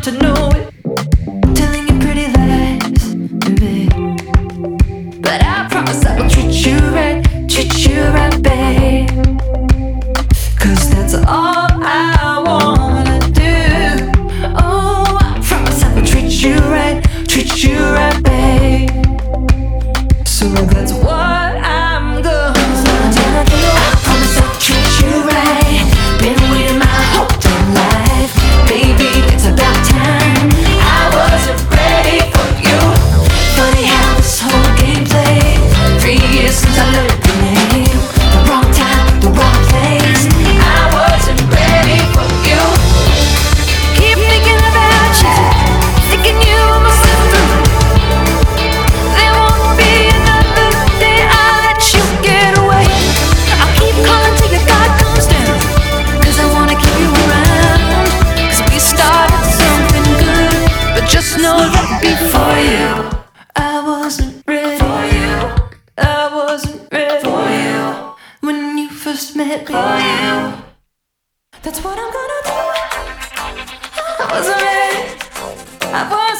to know it, telling you pretty lies, baby. But I promise I will treat you right, babe. 'Cause that's all I wanna do. Oh, I promise I will treat you right, babe. So that's what I'm gonna do. I promise I'll treat you right. Been waiting my whole damn life, baby. It's about time. I wasn't ready for you. Funny how this whole game played. 3 years since I learned your name. The wrong time, the wrong place. I wasn't ready for you. Keep thinking about you, thinking you almost slipped through. There won't be another day I let you get away. I'll keep calling till your guard comes down, 'cause I wanna keep you around. 'Cause we started something good, but just know that before you, I wasn't ready for you. I wasn't ready for you when you first met me. For you. That's what I'm gonna do. I wasn't ready. I wasn't